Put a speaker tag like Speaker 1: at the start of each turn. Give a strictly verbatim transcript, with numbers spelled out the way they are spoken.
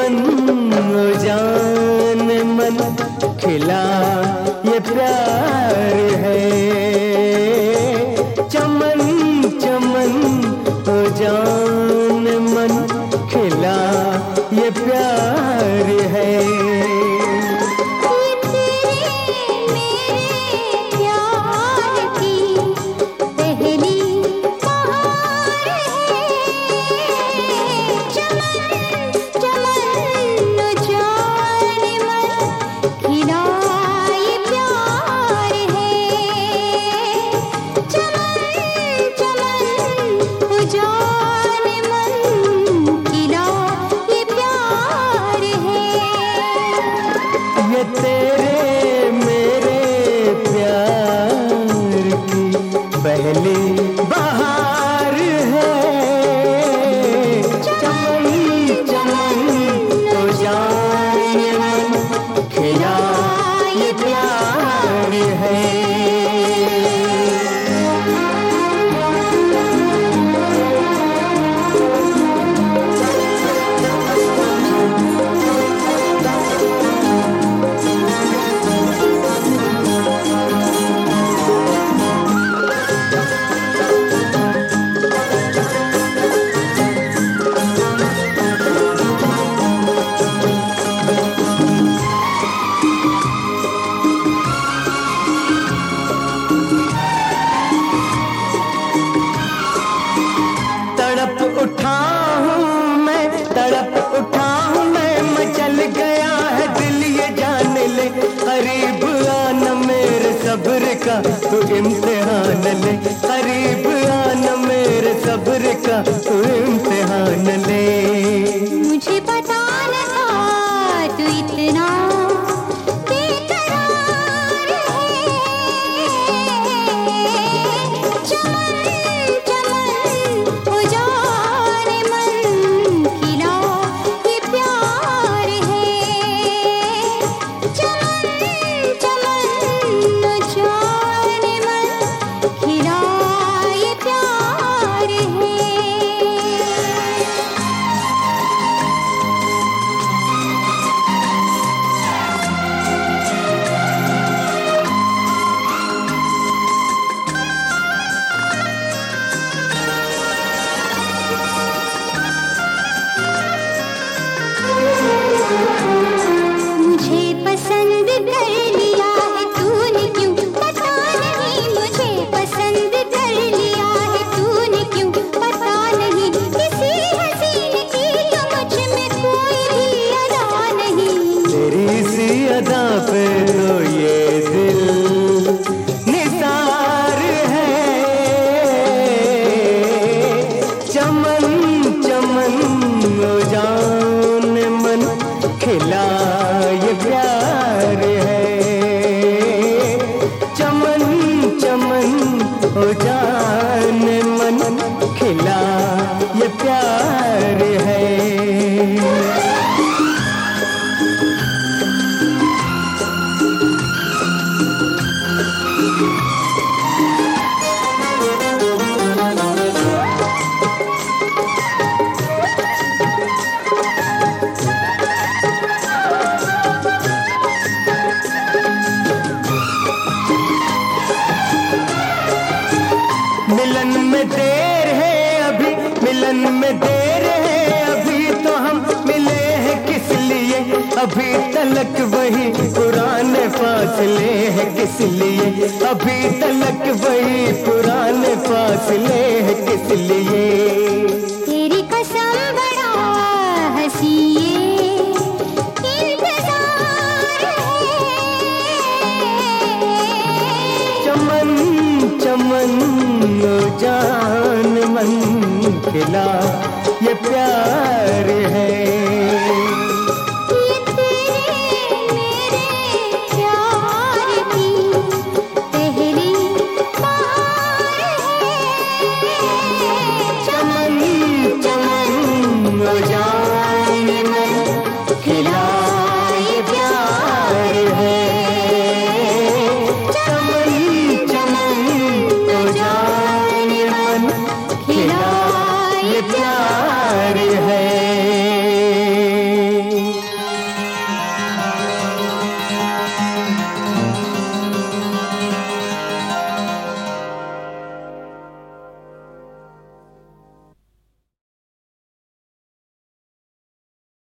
Speaker 1: चमन ओ जान मन खिला ये प्यार है। चमन चमन ओ जान मन खिला ये प्यार है। तेरे मेरे प्यार की पहली बहार है। चमन चमन तो जाने मन खिला ये प्यार है। तड़प उठा हूँ मैं, तड़प उठा हूँ मैं, मचल गया है दिल ये जान ले। करीब आना मेरे सब्र का तू इम्तिहान ले। करीब आना मेरे सब्र का तू इम्तिहान ले।
Speaker 2: मुझे पता न था तू इतना बेकरार है। चमन चमन ओ जाने मन खिला ये प्यार है। चमन चमन ओ जाने मन खिला ये प्यार है। मुझे पसंद कर लिया है तूने क्यों, पता नहीं। मुझे पसंद कर लिया है तूने क्यों, पता नहीं। किसी हसीन की तो मुझ में कोई भी अदा नहीं।
Speaker 1: तेरी सी अदा पे तो ये दिल निसार है। चमन चमन ओ जान मन खिला ये प्यार है। चमन चमन ओ जान मन खिला ये प्यार है। मिलन में देर है अभी, मिलन में देर है अभी, तो हम मिले हैं किस लिए। अभी तलक वही पुराने फासले हैं किस लिए। अभी तलक वही पुराने फासले हैं किस लिए।
Speaker 2: तेरी कसम बड़ा हंसी ये इंतजार है।
Speaker 1: चमन चमन ओ जान मन खिला ये प्यार है।